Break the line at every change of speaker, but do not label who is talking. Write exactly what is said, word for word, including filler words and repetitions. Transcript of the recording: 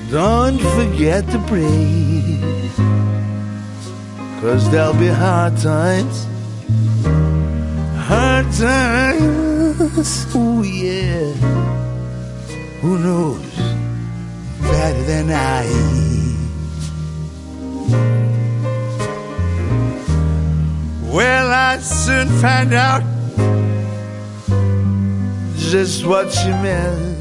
Don't forget to pray, 'cause there'll be hard times. Hard times, oh yeah. Who knows better than I? Well, I soon find out just what she meant.